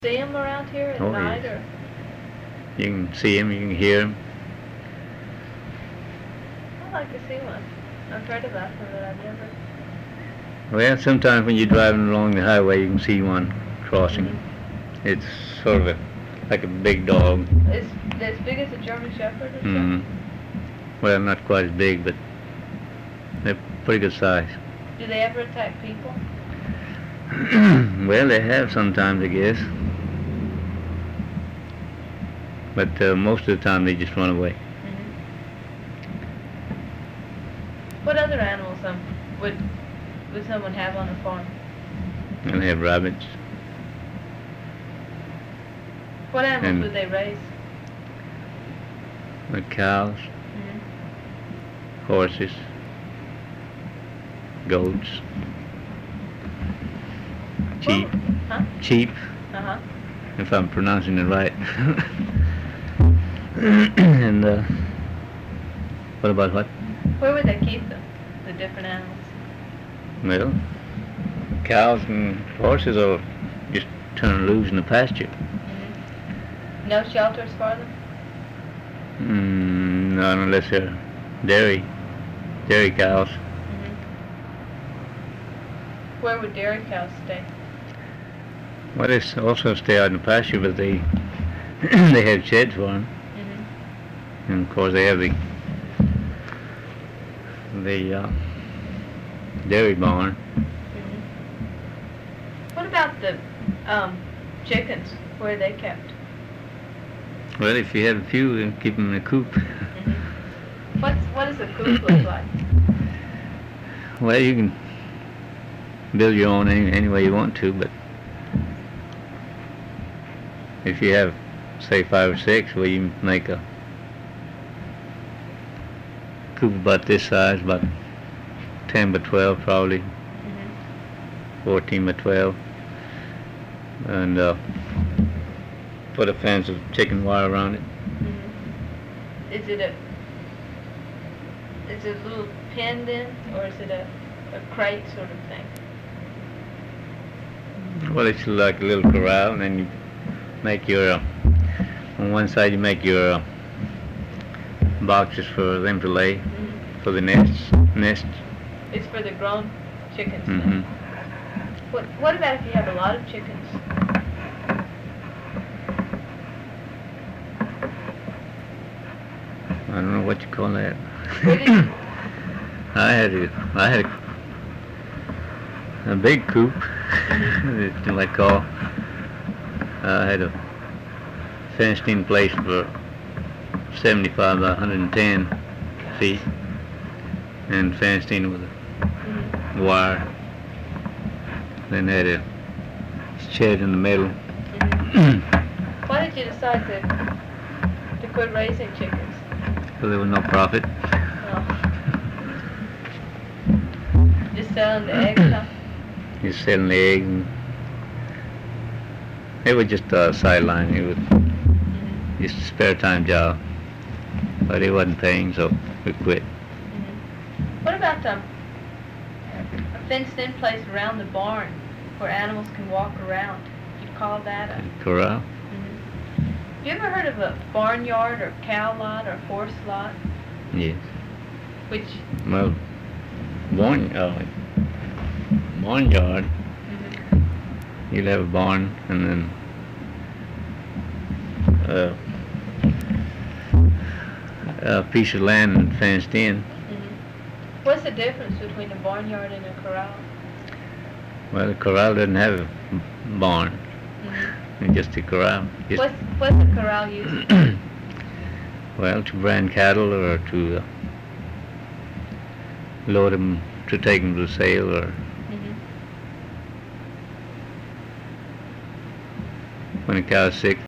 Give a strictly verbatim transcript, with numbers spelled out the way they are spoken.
See them around here at Oh, night, yes. or You can see them, you can hear them. I'd like to see one. I've heard about them, but I've never. Well, sometimes when you're driving along the highway, you can see one crossing. Mhm. It's sort of a, like a big dog. Is it as big as a German Shepherd or hmm something? Well, not quite as big, but they're pretty good size. Do they ever attack people? Well, they have sometimes, I guess. But uh, most of the time they just run away. Mm-hmm. What other animals um would would someone have on a farm? And they have rabbits. What animals And- would they raise? Like cows, Mm-hmm. horses, goats, sheep, Huh? sheep, Uh huh. if I'm pronouncing it right. And uh, what about what? Where would they keep them? The different animals. Well, cows and horses are just turn loose in the pasture. Mm-hmm. No shelters for them. Mm, not unless they're dairy, dairy cows. Mm-hmm. Where would dairy cows stay? Well, they s- also stay out in the pasture, but they they have sheds for them, Mm-hmm. and of course they have the the uh, dairy barn. Mm-hmm. What about the um, chickens? Where are they kept? Well, if you have a few, then keep them in a coop. Mm-hmm. What's what does a coop look like? Well, you can build your own any, any way you want to, but if you have, say, five or six, well, you make a coop about this size, about ten by twelve, probably Mm-hmm. fourteen by twelve, and uh, put a fence of chicken wire around it. Mm-hmm. Is it a is it a little pen then, or is it a, a crate sort of thing? Well, it's like a little corral, and then you make your, uh, on one side you make your uh, boxes for them to lay, Mm-hmm. for the nests. nests. It's for the grown chickens. hmm Then. What what about if you have a lot of chickens? I don't know what you call that. Where did you, I had a, I had a, a big coop, that you might call. I had a fenced-in place for seventy-five by one hundred ten feet, and fenced in with mm-hmm. a wire. Then had a shed in the middle. Mm-hmm. Why did you decide to to quit raising chickens? So there was no profit. Oh. Just selling the eggs, huh? Just selling the eggs, and it was just a sideline. It was Mm-hmm. just a spare time job, but it wasn't paying, so we quit. Mm-hmm. What about um, a fenced-in place around the barn where animals can walk around? You'd call that a... Corral? Mm-hmm. Have you ever heard of a barnyard or cow lot or horse lot? Yes. Which... Well, barn, uh, barnyard, Mm-hmm. you'll have a barn and then uh, a piece of land fenced in. Mm-hmm. What's the difference between a barnyard and a corral? Well, the corral doesn't have a barn, Mm-hmm. it's just a corral. Just, What's, what's a corral used for? well, to brand cattle or to uh, load them to take them to sale, or Mm-hmm. when a cow's sick,